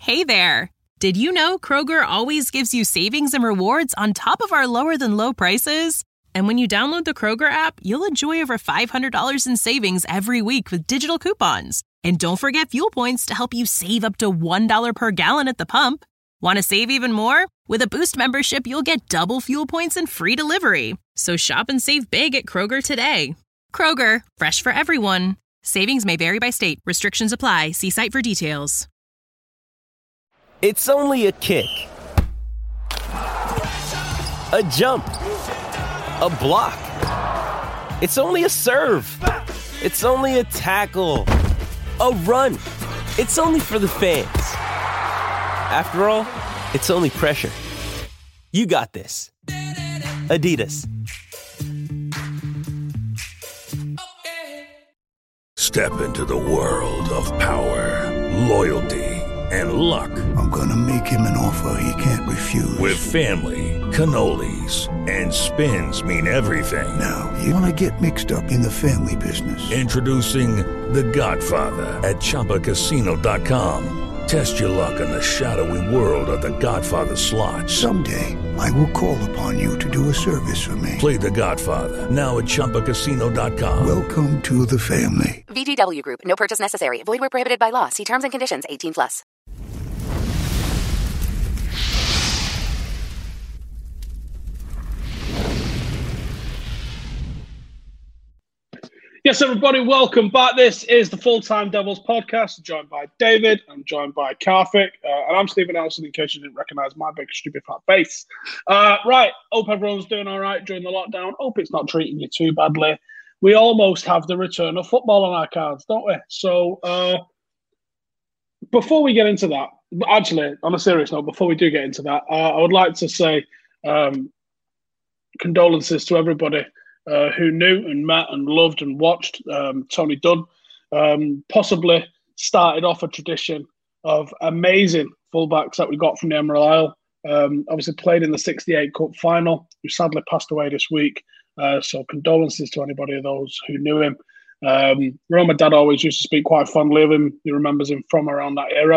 Hey there! Did you know Kroger always gives you savings and rewards on top of our lower-than-low prices? And when you download the Kroger app, you'll enjoy over $500 in savings every week with digital coupons. And don't forget fuel points to help you save up to $1 per gallon at the pump. Want to save even more? With a Boost membership, you'll get double fuel points and free delivery. So shop and save big at Kroger today. Kroger, fresh for everyone. Savings may vary by state. Restrictions apply. See site for details. It's only a kick, a jump, a block. It's only a serve. It's only a tackle, a run. It's only for the fans. After all, it's only pressure. You got this. Adidas. Step into the world of power, loyalty, and luck. I'm gonna make him an offer he can't refuse. With family, cannolis, and spins mean everything. Now, you wanna get mixed up in the family business. Introducing The Godfather at ChumbaCasino.com. Test your luck in the shadowy world of The Godfather slot. Someday, I will call upon you to do a service for me. Play The Godfather, now at ChumbaCasino.com. Welcome to the family. VGW Group. No purchase necessary. Void where prohibited by law. See terms and conditions. 18+. Yes, everybody, welcome back. This is the Full-Time Devils podcast. I'm joined by David. I'm joined by Karthik. And I'm Stephen Elson, in case you didn't recognize my big, stupid, fat face. Right, hope everyone's doing all right during the lockdown. Hope it's not treating you too badly. We almost have the return of football on our cards, don't we? So before we get into that, actually, on a serious note, before we do get into that, I would like to say condolences to everybody who knew and met and loved and watched Tony Dunn. Possibly started off a tradition of amazing fullbacks that we got from the Emerald Isle. Obviously played in the 68 Cup final, who sadly passed away this week. So condolences to anybody of those who knew him. My dad always used to speak quite fondly of him. He remembers him from around that era.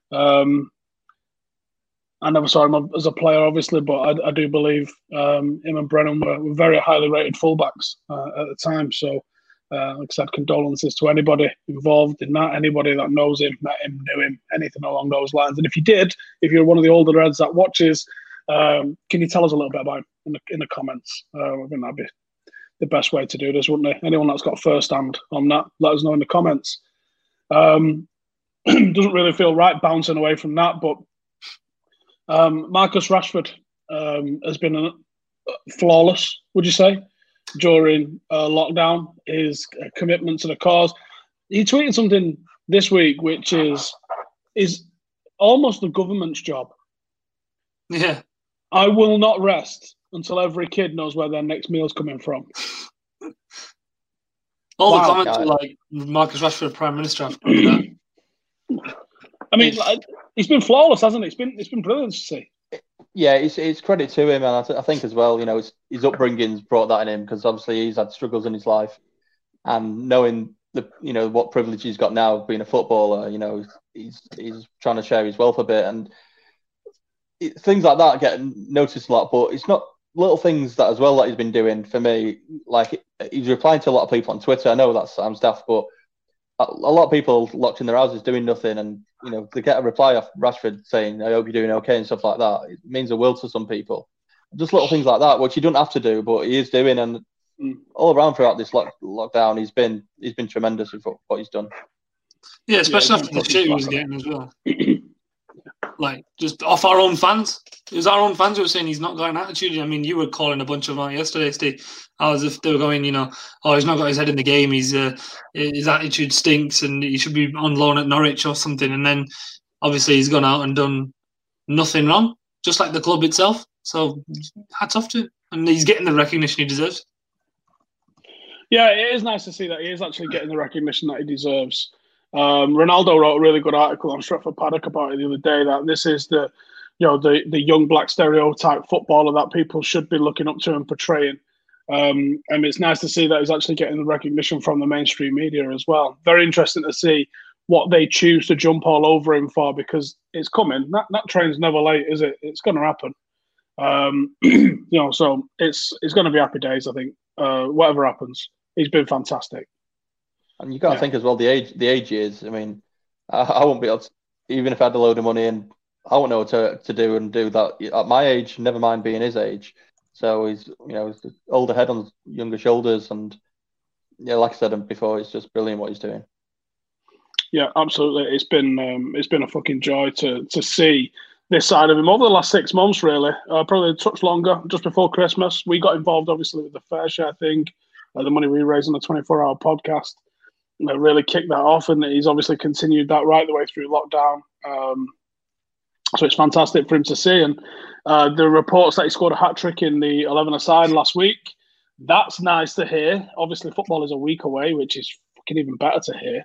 I never saw him as a player, obviously, but I do believe him and Brennan were very highly rated fullbacks at the time. So, like I said, condolences to anybody involved in that, anybody that knows him, met him, knew him, anything along those lines. And if you did, if you're one of the older Reds that watches, can you tell us a little bit about him in the comments? I think that'd be the best way to do this, wouldn't it? Anyone that's got first hand on that, let us know in the comments. Doesn't really feel right bouncing away from that, but Marcus Rashford has been flawless, would you say, during lockdown, his commitment to the cause. He tweeted something this week, which is almost the government's job. Yeah. I will not rest until every kid knows where their next meal's coming from. All the comments are like, Marcus Rashford, Prime Minister, after that. I mean, he's been flawless, hasn't he? It's been brilliant to see. Yeah, it's credit to him, and I think as well, his upbringing's brought that in him, because obviously he's had struggles in his life, and knowing what privilege he's got now being a footballer, he's trying to share his wealth a bit, and things like that get noticed a lot. But it's not little things that as well that he's been doing for me. Like he's replying to a lot of people on Twitter. I know that sounds daft, but a lot of people locked in their houses doing nothing, and they get a reply off Rashford saying, "I hope you're doing okay" and stuff like that. It means a world to some people. Just little things like that, which you don't have to do, but he is doing. And all around throughout this lockdown, he's been tremendous with what he's done. Yeah, especially after the shit he was getting as well. Like, just off our own fans. It was our own fans who were saying he's not got an attitude. I mean, you were calling a bunch of them out yesterday, Steve, as if they were going, he's not got his head in the game. His attitude stinks and he should be on loan at Norwich or something. And then, obviously, he's gone out and done nothing wrong, just like the club itself. So, hats off to him. And he's getting the recognition he deserves. Yeah, it is nice to see that he is actually getting the recognition that he deserves. Ronaldo wrote a really good article on Stretford Paddock about it the other day, that this is the young black stereotype footballer that people should be looking up to and portraying. And it's nice to see that he's actually getting the recognition from the mainstream media as well. Very interesting to see what they choose to jump all over him for, because it's coming. That train's never late, is it? It's going to happen. So it's going to be happy days, I think. Whatever happens, he's been fantastic. And you got to think as well, the age is. I mean, I won't be able to, even if I had a load of money, and I won't know what to do that at my age. Never mind being his age. So he's he's the older head on younger shoulders, and like I said before, it's just brilliant what he's doing. Yeah, absolutely. It's been a fucking joy to see this side of him over the last 6 months, really. Probably a touch longer, just before Christmas. We got involved, obviously, with the Fair Share thing, the money we raised on the 24-hour podcast. Really kicked that off, and he's obviously continued that right the way through lockdown. So it's fantastic for him to see. And the reports that he scored a hat-trick in the 11-a-side last week, that's nice to hear. Obviously, football is a week away, which is fucking even better to hear.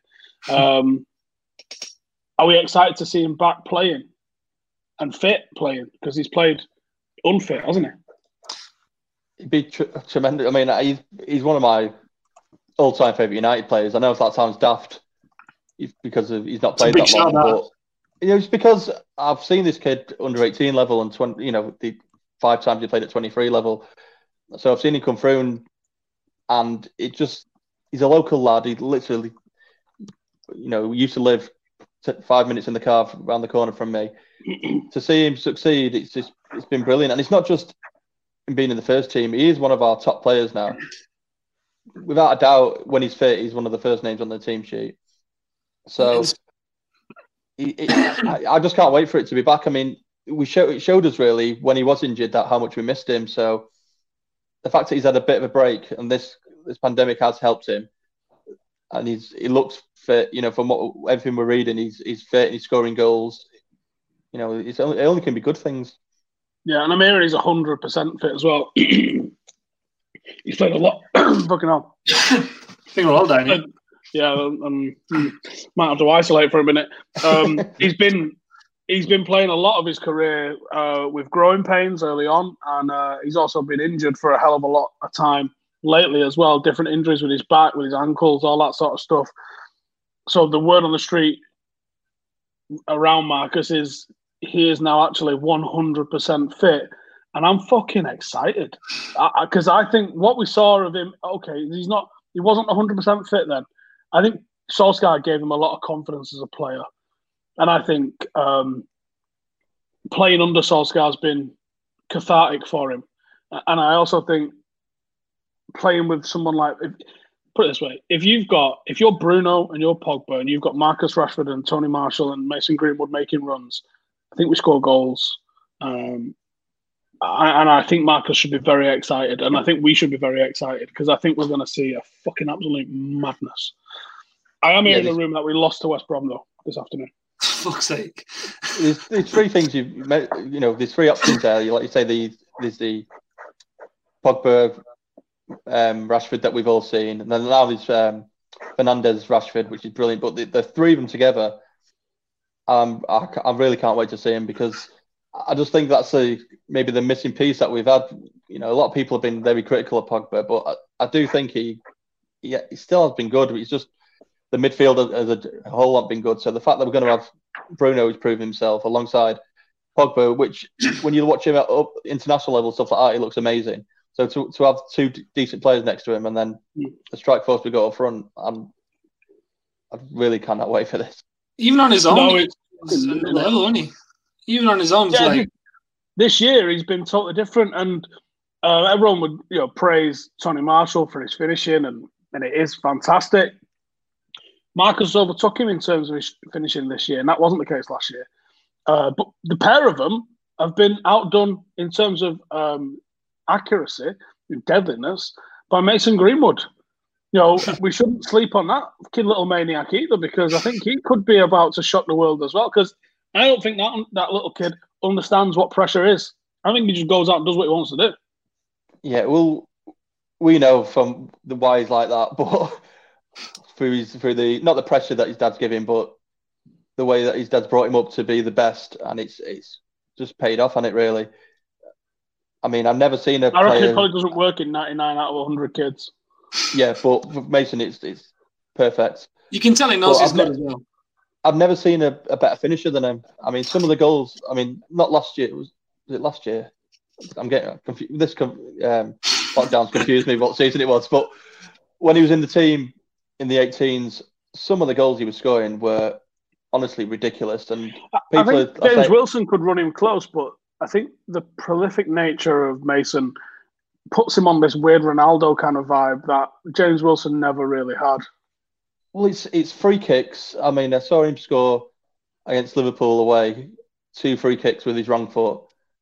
Are we excited to see him back playing and fit playing? Because he's played unfit, hasn't he? He'd be tremendous. I mean, he's one of my all-time favourite United players. I know if that sounds daft, because he's not played that long, but it's because I've seen this kid under 18 level and 20. The 5 times he played at 23 level. So I've seen him come through, and he's a local lad. He literally, used to live 5 minutes in the car around the corner from me. To see him succeed, it's been brilliant. And it's not just him being in the first team. He is one of our top players now. Without a doubt, when he's fit, he's one of the first names on the team sheet. So I just can't wait for it to be back. I mean, it showed us really when he was injured that how much we missed him. So the fact that he's had a bit of a break and this pandemic has helped him, and he looks fit. From everything we're reading, he's fit and he's scoring goals. It only can be good things. Yeah, and I'm hearing he's 100% fit as well. He's played a lot. Fucking hell. I think we're all down here. Yeah, might have to isolate for a minute. He's been playing a lot of his career with growing pains early on, and he's also been injured for a hell of a lot of time lately as well. Different injuries with his back, with his ankles, all that sort of stuff. So the word on the street around Marcus is he is now actually 100% fit. And I'm fucking excited because I think what we saw of him, he wasn't 100% fit then. I think Solskjaer gave him a lot of confidence as a player. And I think playing under Solskjaer has been cathartic for him. And I also think playing with someone like, put it this way, if you're Bruno and you're Pogba and you've got Marcus Rashford and Tony Marshall and Mason Greenwood making runs, I think we score goals. And I think Marcus should be very excited, and I think we should be very excited because I think we're going to see a fucking absolute madness. I am here in the room that we lost to West Brom though this afternoon. For fuck's sake! There's 3 things there's 3 options there. Like you say, there's the Pogba, Rashford that we've all seen, and then now there's Fernandes, Rashford, which is brilliant. But the 3 of them together, I really can't wait to see them because I just think that's maybe the missing piece that we've had. A lot of people have been very critical of Pogba, but I do think he still has been good. It's just the midfield as a whole lot been good. So the fact that we're going to have Bruno who's proven himself alongside Pogba, which when you watch him at international level, stuff like that, he looks amazing. So to have 2 decent players next to him and then the strike force we got up front, I really cannot wait for this. Even on his own, he's another level, isn't he? Even on his own, this year he's been totally different, and everyone would praise Tony Marshall for his finishing, and it is fantastic. Marcus overtook him in terms of his finishing this year, and that wasn't the case last year. But the pair of them have been outdone in terms of accuracy and deadliness by Mason Greenwood. We shouldn't sleep on that kid, little maniac either, because I think he could be about to shock the world as well. Because I don't think that little kid understands what pressure is. I think he just goes out and does what he wants to do. Yeah, well, we know from the why he's like that, but through the not the pressure that his dad's giving, but the way that his dad's brought him up to be the best, and it's just paid off on it really. I mean, I've never seen a player. I reckon it probably doesn't work in 99 out of 100 kids. Yeah, but for Mason, it's perfect. You can tell he knows he's good as well. I've never seen a better finisher than him. I mean, some of the goals. I mean, not last year. Was it last year? I'm getting confused. This lockdown's confused me what season it was. But when he was in the team in the 18s, some of the goals he was scoring were honestly ridiculous. And I think James Wilson could run him close, but I think the prolific nature of Mason puts him on this weird Ronaldo kind of vibe that James Wilson never really had. Well, it's free kicks. I mean, I saw him score against Liverpool away, 2 free kicks with his wrong foot.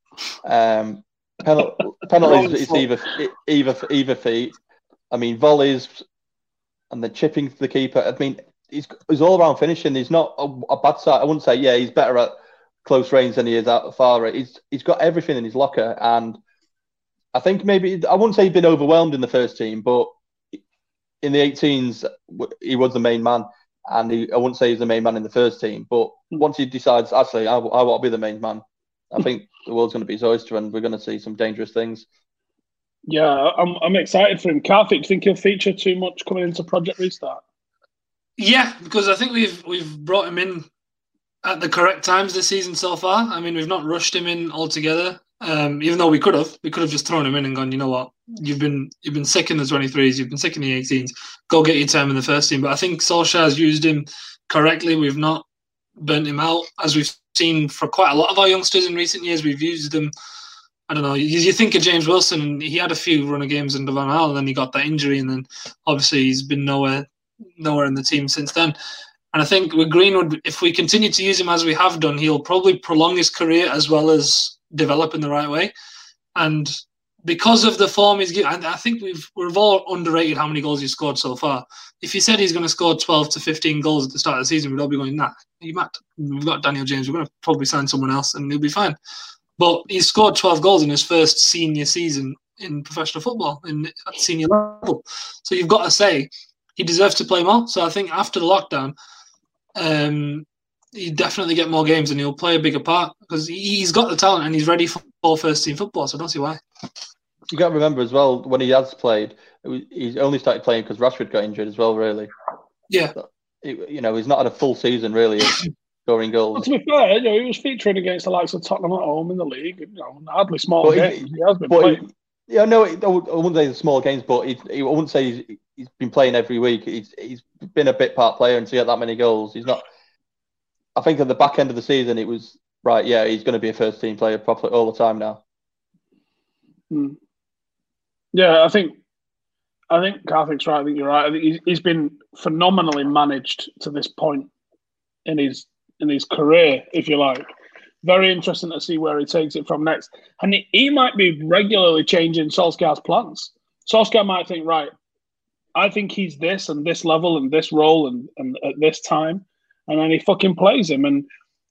Penalties, it's either feet. I mean, volleys and the chipping to the keeper. I mean, he's all around finishing. He's not a bad side. I wouldn't say, he's better at close range than he is at far range. He's got everything in his locker. And I think maybe, I wouldn't say he'd been overwhelmed in the first team, but in the 18s, he was the main man. And I wouldn't say he's the main man in the first team. But once he decides, actually, I want to be the main man, I think the world's going to be his oyster and we're going to see some dangerous things. Yeah, I'm excited for him. Karthik, do you think he'll feature too much coming into Project Restart? Yeah, because I think we've brought him in at the correct times this season so far. I mean, we've not rushed him in altogether, even though we could have just thrown him in and gone, you know what, you've been sick in the 23s, you've been sick in the 18s, go get your time in the first team. But I think Solskjaer's used him correctly. We've not burnt him out, as we've seen for quite a lot of our youngsters in recent years. We've used them. I don't know. You think of James Wilson, he had a few run of games under Van Gaal, and then he got that injury, and then obviously he's been nowhere in the team since then. And I think with Greenwood, if we continue to use him as we have done, he'll probably prolong his career as well as develop in the right way. And because of the form he's given, I think we've all underrated how many goals he's scored so far. If he said he's going to score 12 to 15 goals at the start of the season, we'd all be going, nah, you mad. We've got Daniel James. We're going to probably sign someone else and he'll be fine. But he's scored 12 goals in his first senior season in professional football at senior level. So you've got to say he deserves to play more. So I think after the lockdown, he'll definitely get more games and he'll play a bigger part because he's got the talent and he's ready for first team football. So I don't see why. You got to remember as well, when he has played, he's only started playing because Rashford got injured as well, really. Yeah. So, he's not had a full season, really, of scoring goals. Well, to be fair, he was featuring against the likes of Tottenham at home in the league. Hardly small games. He has been playing. I wouldn't say the small games, but I wouldn't say he's been playing every week. He's been a bit part player, and to get that many goals, he's not. I think at the back end of the season, it was right. Yeah, he's going to be a first team player properly all the time now. Yeah, I think Karthik's right. I think you're right. I think he's been phenomenally managed to this point in his career, if you like. Very interesting to see where he takes it from next. And he might be regularly changing Solskjaer's plans. Solskjaer might think, right, I think he's this and this level and this role and at this time. And then he fucking plays him. And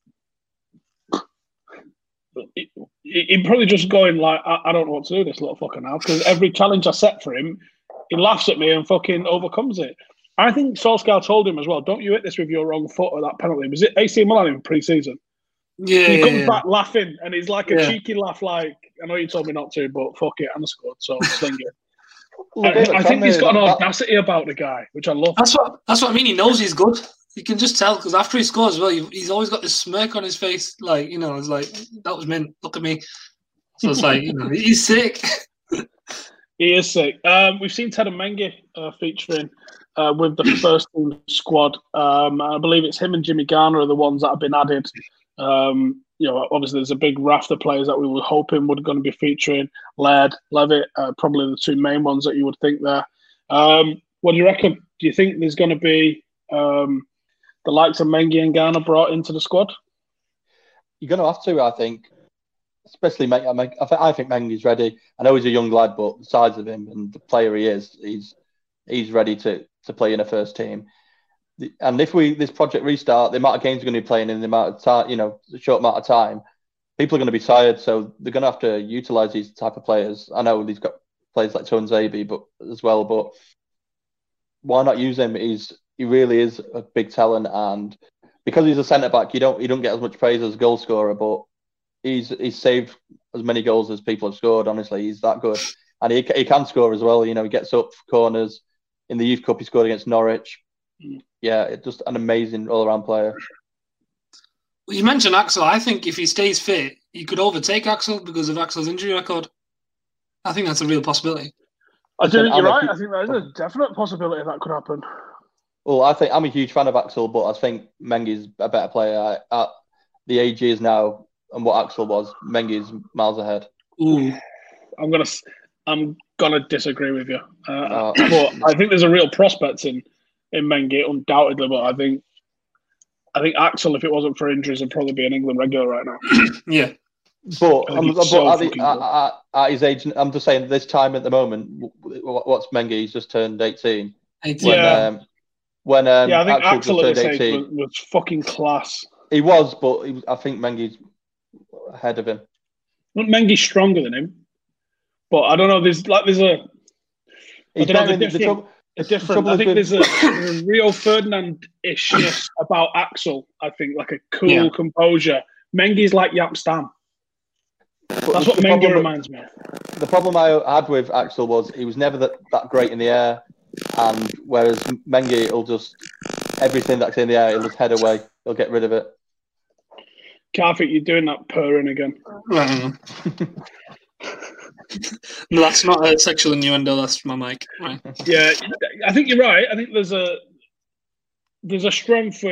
he'd probably just going like, I don't know what to do this little fucker now. Because every challenge I set for him, he laughs at me and fucking overcomes it. I think Solskjaer told him as well, don't you hit this with your wrong foot or that penalty. Was it AC Milan in pre-season? Yeah, he comes back laughing, and he's like a cheeky laugh, like, I know you told me not to, but fuck it, and I scored, so sling it. I think he's got an audacity about the guy, which I love. That's what I mean. He knows he's good. You can just tell, because after he scores, well, he's always got this smirk on his face, like, it's like, that was mint, look at me. So it's like, he's sick. He is sick. We've seen Teden Mengi featuring with the first team squad. I believe it's him and Jimmy Garner are the ones that have been added. Obviously there's a big raft of players that we were hoping were going to be featuring. Laird, Levitt, probably the two main ones that you would think there. What do you reckon? Do you think there's going to be the likes of Mengi and Garner brought into the squad? You're going to have to, I think. Especially, I think Mengi's ready. I know he's a young lad, but the size of him and the player he is, he's ready to play in a first team. And if this project restart, the amount of games we're going to be playing in the amount of time, the short amount of time, people are going to be tired. So they're going to have to utilize these type of players. I know he's got players like Tuanzebe, but why not use him? He really is a big talent, and because he's a centre back, you don't get as much praise as a goal scorer, but he's saved as many goals as people have scored. Honestly, he's that good, and he can score as well. He gets up corners. In the Youth Cup, he scored against Norwich. Yeah, it's just an amazing all-around player. You mentioned Axel. I think if he stays fit, he could overtake Axel because of Axel's injury record. I think that's a real possibility. I do think you're right. I think there is a definite possibility that could happen. Well, I think I'm a huge fan of Axel, but I think Mengi's a better player. At the age he is now and what Axel was, Mengi's miles ahead. Ooh. I'm gonna disagree with you. But I think there's a real prospect in Mengi, undoubtedly. But I think Axel, if it wasn't for injuries, would probably be an England regular right now. Yeah. But at his age, I'm just saying, this time at the moment, what's Mengi? He's just turned 18. 18. I think Axel at this age was fucking class. He was, but I think Mengi's ahead of him. Well, Mengi's stronger than him, but I don't know. There's a Rio Ferdinand-ishness about Axel. I think like a cool composure. Mengi's like Yap Stam. That's what Mengi reminds me of. The problem I had with Axel was he was never that great in the air, and whereas Mengi, he'll just everything that's in the air, he'll just head away. He'll get rid of it. Carfit, you're doing that purring again. No, that's not a sexual innuendo. That's my mic. Right. Yeah, I think you're right. I think there's a strength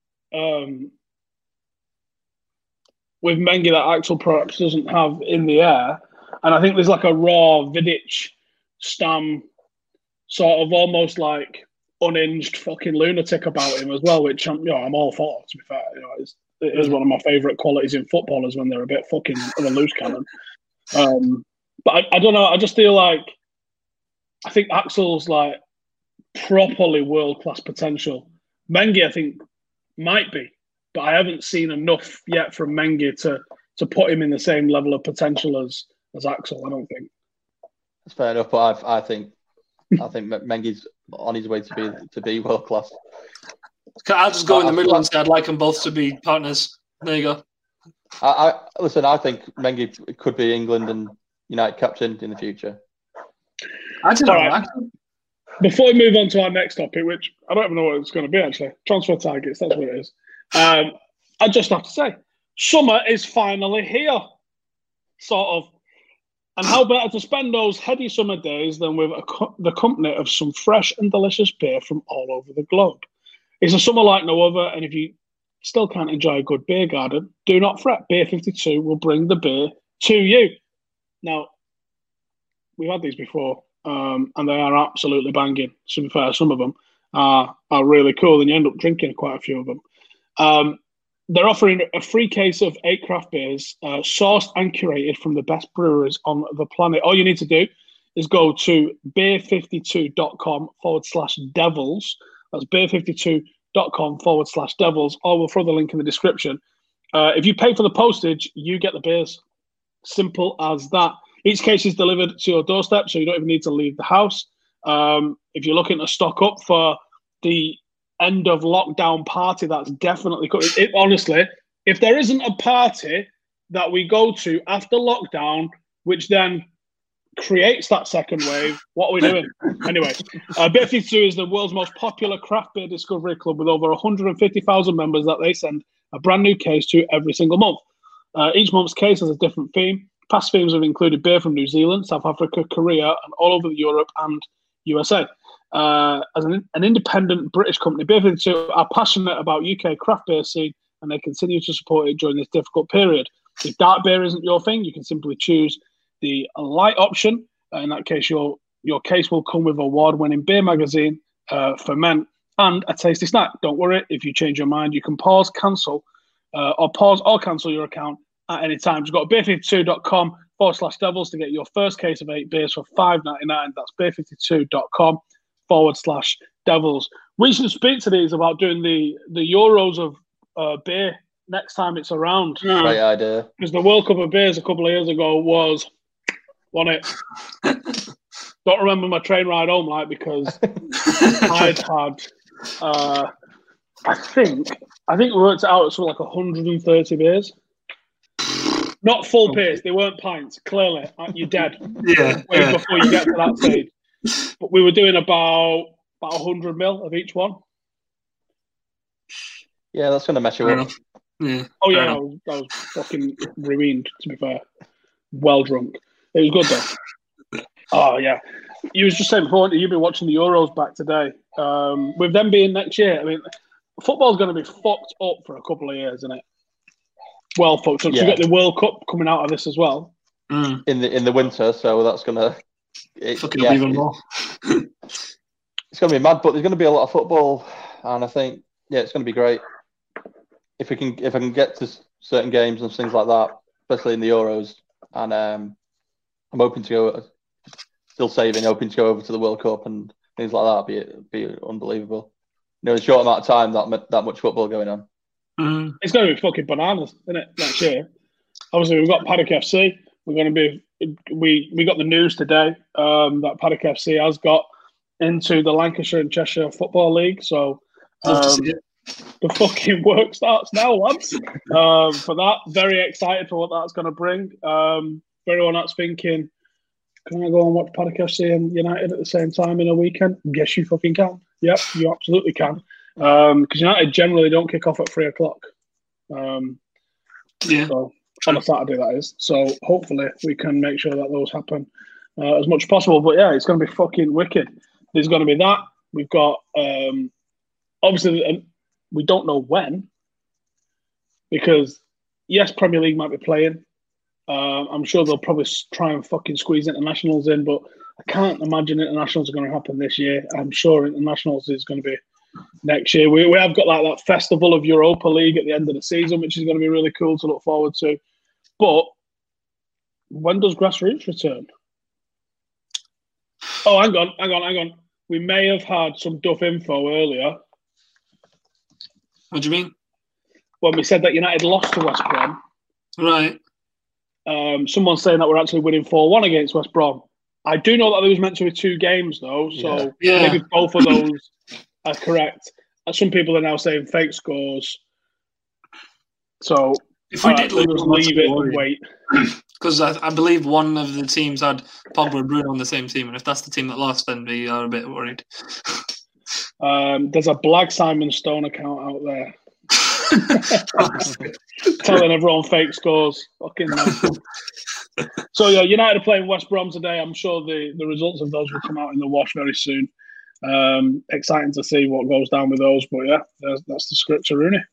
with Mengi that Axel perhaps doesn't have in the air, and I think there's like a raw Vidic, Stam, sort of almost like unhinged fucking lunatic about him as well, which I'm all for. To be fair, it is one of my favourite qualities in footballers when they're a bit fucking of a loose cannon. But I don't know. I just feel like I think Axel's like properly world class potential. Mengi, I think, might be, but I haven't seen enough yet from Mengi to put him in the same level of potential as Axel. I don't think. That's fair enough, but I think Mengi's on his way to be world class. I'll just go in the middle and say I'd like them both to be partners. There you go. I think Mengi could be England and United captain in the future. All right. Before we move on to our next topic, which I don't even know what it's going to be actually, transfer targets, that's what it is. I just have to say, summer is finally here, sort of. And how better to spend those heady summer days than with the company of some fresh and delicious beer from all over the globe. It's a summer like no other, and if you still can't enjoy a good beer garden, do not fret. Beer 52 will bring the beer to you. Now, we've had these before, and they are absolutely banging. To be fair, some of them are really cool, and you end up drinking quite a few of them. They're offering a free case of 8 craft beers, sourced and curated from the best breweries on the planet. All you need to do is go to beer52.com/devils. That's beer52.com/devils, or we'll throw the link in the description. If you pay for the postage, you get the beers. Simple as that. Each case is delivered to your doorstep, so you don't even need to leave the house. If you're looking to stock up for the end of lockdown party, that's definitely good. Honestly, if there isn't a party that we go to after lockdown, which then creates that second wave, what are we doing? Anyway, Beer 52 is the world's most popular craft beer discovery club with over 150,000 members that they send a brand new case to every single month. Each month's case has a different theme. Past themes have included beer from New Zealand, South Africa, Korea, and all over Europe and USA. As an independent British company, Beer 52 are passionate about UK craft beer scene, and they continue to support it during this difficult period. If dark beer isn't your thing, you can simply choose the light option. In that case, your case will come with award-winning beer magazine for men and a tasty snack. Don't worry, if you change your mind, you can pause or cancel your account at any time. Just go to beer52.com/devils to get your first case of 8 beers for $5.99. That's beer52.com/devils. We should speak to these about doing the Euros of beer next time it's around. Great idea. Because the World Cup of Beers a couple of years ago wasn't it? Don't remember my train ride home, because I'd had, I think we worked it out at something like 130 beers. Not full beers, they weren't pints. Clearly, you're dead. Yeah. Before you get to that stage. But we were doing about 100 ml of each one. Yeah, that's going to mess you up. Yeah. Oh yeah, I was fucking ruined. To be fair, well drunk. It was good though. Oh yeah, you was just saying before you've been watching the Euros back today. With them being next year, I mean, football's going to be fucked up for a couple of years, isn't it? Well fucked up. Yeah. So you got the World Cup coming out of this as well in the winter, so that's gonna even more. It's gonna be mad, but there's gonna be a lot of football, and I think it's gonna be great if I can get to certain games and things like that, especially in the Euros, and I'm hoping to go. Still saving, hoping to go over to the World Cup and things like that. It'd be unbelievable. In a short amount of time, that much football going on. It's going to be fucking bananas, isn't it? Next year. Obviously, we've got Paddock FC. We're going to be. We got the news today that Paddock FC has got into the Lancashire and Cheshire Football League. So the fucking work starts now, lads. For that, very excited for what that's going to bring. For everyone that's thinking, can I go and watch Paddock FC and United at the same time in a weekend? Yes, you fucking can. Yep, you absolutely can. Because United generally don't kick off at 3:00. So on a Saturday, that is. So hopefully we can make sure that those happen as much as possible. But yeah, it's going to be fucking wicked. There's going to be that. We've got, obviously, we don't know when. Because, yes, Premier League might be playing. I'm sure they'll probably try and fucking squeeze internationals in, but I can't imagine internationals are going to happen this year. I'm sure internationals is going to be next year. We have got like that festival of Europa League at the end of the season, which is going to be really cool to look forward to. But when does grassroots return? Oh, hang on. We may have had some duff info earlier. What do you mean? When we said that United lost to West Brom. Right. Someone's saying that we're actually winning 4-1 against West Brom. I do know that there was meant to be 2 games, though, so maybe both of those are correct. Some people are now saying fake scores. So if we did leave it and wait. Because I believe one of the teams had Pogba and Bruno on the same team, and if that's the team that lost, then we are a bit worried. There's a Black Simon Stone account out there. Telling everyone fake scores. Fucking So yeah, United are playing West Brom today. I'm sure the results of those will come out in the wash very soon. Exciting to see what goes down with those, but yeah, that's the scripture, Rooney.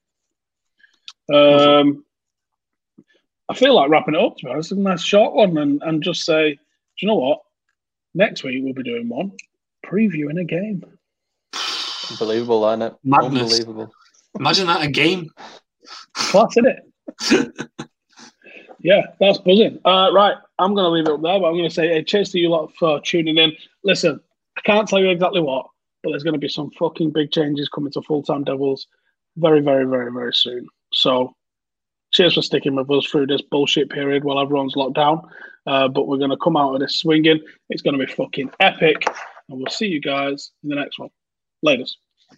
I feel like wrapping it up, to be honest. It's a nice short one and just say, do you know what? Next week we'll be doing one previewing a game. Unbelievable, isn't it? Madness. Unbelievable. Imagine that, a game. Class, isn't it? Yeah, that's buzzing. Right, I'm going to leave it up there, but I'm going to say cheers to you lot for tuning in. Listen, I can't tell you exactly what, but there's going to be some fucking big changes coming to Full-Time Devils very, very, very, very soon. So cheers for sticking with us through this bullshit period while everyone's locked down. But we're going to come out of this swinging. It's going to be fucking epic. And we'll see you guys in the next one. Laters.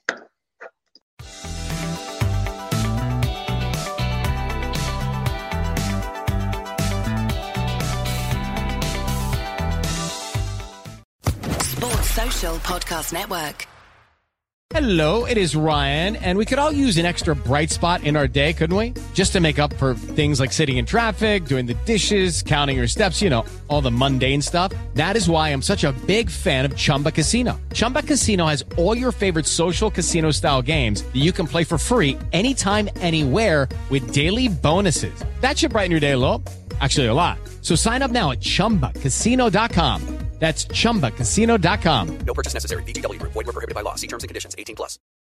Social Podcast Network. Hello, it is Ryan, and we could all use an extra bright spot in our day, couldn't we? Just to make up for things like sitting in traffic, doing the dishes, counting your steps, all the mundane stuff. That is why I'm such a big fan of Chumba Casino. Chumba Casino has all your favorite social casino-style games that you can play for free anytime, anywhere with daily bonuses. That should brighten your day a little. Actually, a lot. So sign up now at ChumbaCasino.com. That's ChumbaCasino.com. No purchase necessary. VGW Group. Void where prohibited by law. See terms and conditions. 18+.